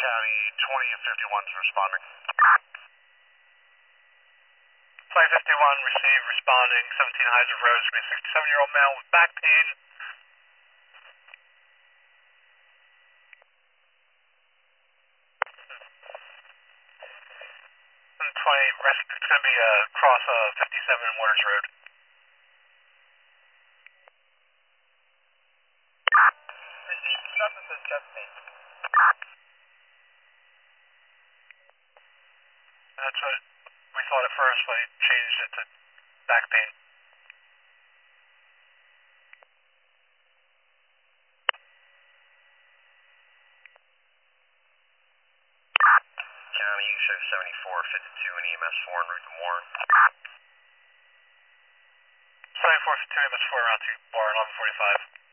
County, 20 and 51's responding. Flight 51, receive, responding, 17 Heiser Road, should be a 67-year-old male with back pain. 20, it's going to be across 57 Waters Road. Receive, nothing says chest pain. That's what we thought at first, but he changed it to back pain. County, you show 7452 and EMS 4 en route to Warren. 7452 EMS 4 around to Warren, 1145.